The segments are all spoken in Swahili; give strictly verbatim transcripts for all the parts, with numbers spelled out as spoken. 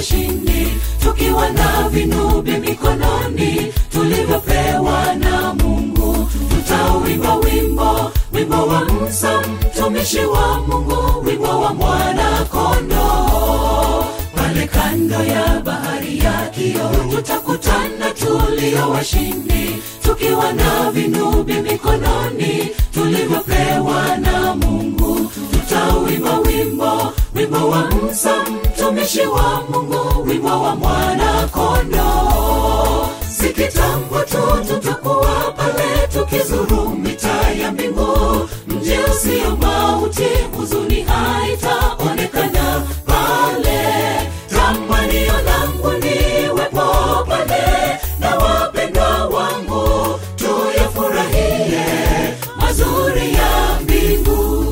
washindi, tukiwa na vinubi mikononi tulivyopewa na Mungu. Tutauimba wimbo, wimbo wa Musa mtumishi wa Mungu, wimbo wa mwana kondoo. Pale kando ya bahari ya kioo tutakutana tulio washindi, tukiwa na vinubi mikononi tulivyopewa na Mungu. Tutauimba wimbo, wimbo wa Musa mtumishi wa Mungu, wimbo wa mwana kondoo. Si kitambo tu tutakuwa pale tukizuru mitaa ya mbingu, mji usio mauti, huzuni haitaonekana pale. Tamanio langu niwepo pale na wapendwa wangu, tuyafurahie mazuri ya mbingu.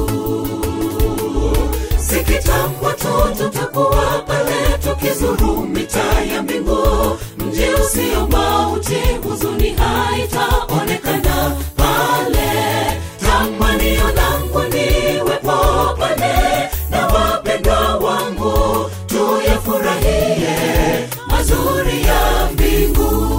Si kitambo tu tutakuwa pale tukizuru mitaa ya mbingu, mji usio mauti, huzuni haitaonekana pale. Tamanio langu niwepo pale na wapendwa wangu, tuyafurahie mazuri ya mbingu.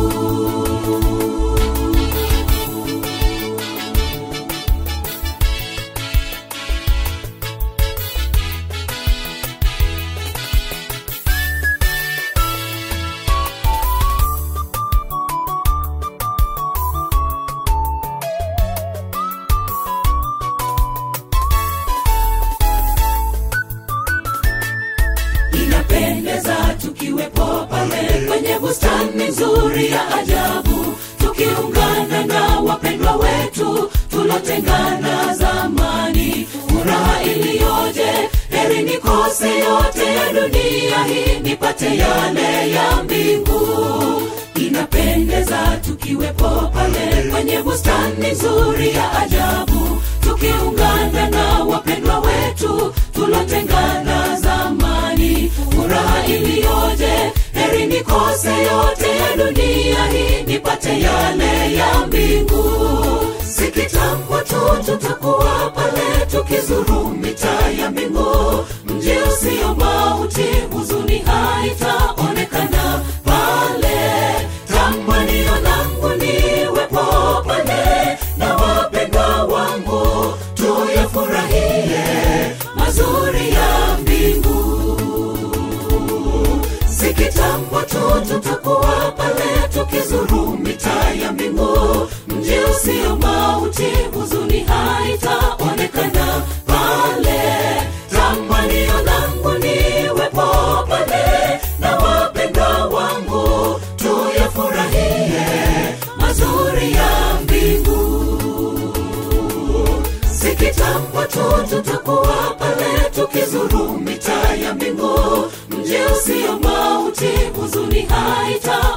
Inapendeza tukiwepo pale kwenye bustani nzuri ya ajabu, tukiungana na wapendwa wetu tulotengana zamani. Furaha iliyoje, heri nikose yote ya dunia hii nipate yale ya mbingu. Inapendeza tukiwepo pale kwenye bustani nzuri ya ajabu, tukiungana na wapendwa wetu tulotengana zamani. Furaha iliyoje, heri nikose yote ya dunia hii nipate yale ya mbingu. Si kitambo tu tutakuwa pale tukizuru mitaa ya mbingu, mji usio mauti, huzuni haitaonekana pale. Tamanio langu niwepo pale na wapendwa wangu, tuyafurahie mazuri ya mbingu. Si kitambo tu tutakuwa pale tukizuru mitaa ya mbingu, mji usio mauti, huzuni haitaonekana pale. Tamanio langu niwepo pale na wapendwa wangu, tuyafurahie mazuri ya mbingu. Si kitambo tu tutakuwa pale tukizuru mitaa ya mbingu, mji usio mauti, huzuni haita